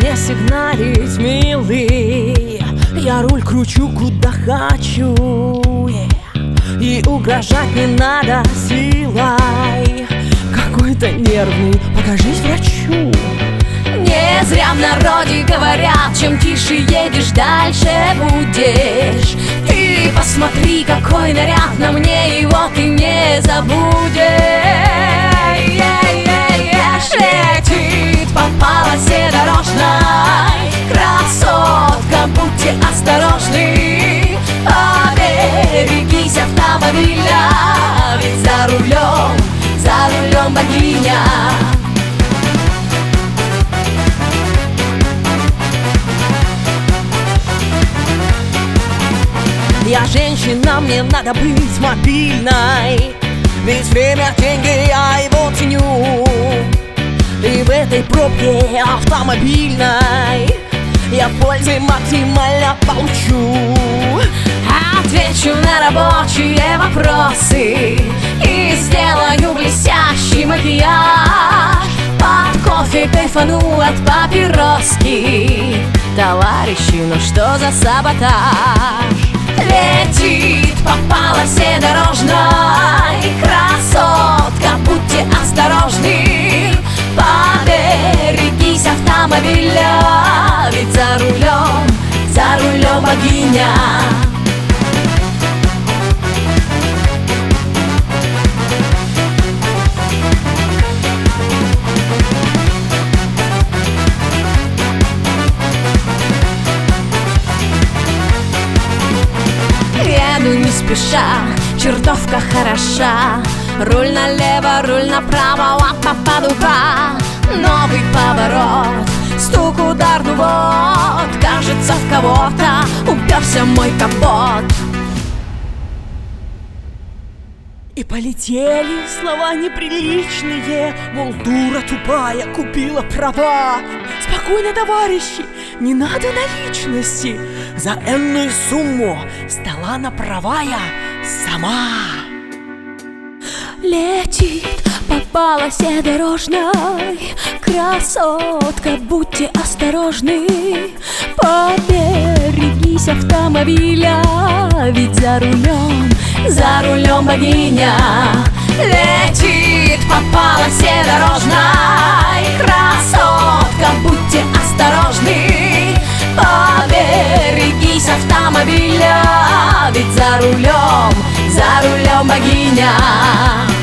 мне сигналить, милый. Я руль кручу куда хочу, и угрожать не надо силой. Какой-то нервный, покажись врачу. Не зря в народе говорят, чем тише едешь, дальше будешь. Ты посмотри, какой наряд на мне, его ты не забудешь. Летит по полосе дорожной красотка, будьте осторожны. Поберегись автомобиля, ведь за рулем богиня. Я женщина, мне надо быть мобильной, ведь время — деньги, я его ценю. И в этой пробке автомобильной я пользы максимально получу. Отвечу на рабочие вопросы и сделаю блестящий макияж. Под кофе кайфану от папироски. Товарищи, ну что за саботаж? Летит по полосе дорожной красотка, будьте осторожны. Поберегись автомобиля, ведь за рулем богиня. Еду не спеша, чертовка хороша. Руль налево, руль направо, лапа-падуха. Новый поворот, стук, удар, ну вот. Кажется, в кого-то уперся мой капот. И полетели слова неприличные, мол, дура тупая купила права. Спокойно, товарищи, не надо наличности. За энную сумму сдала на права я сама. Летит по полосе дорожной красотка, будьте осторожны. Поберегись автомобиля, ведь за рулем богиня. Летит по полосе дорожной красотка, будьте осторожны. Поберегись автомобиля, ведь за рулем богиня.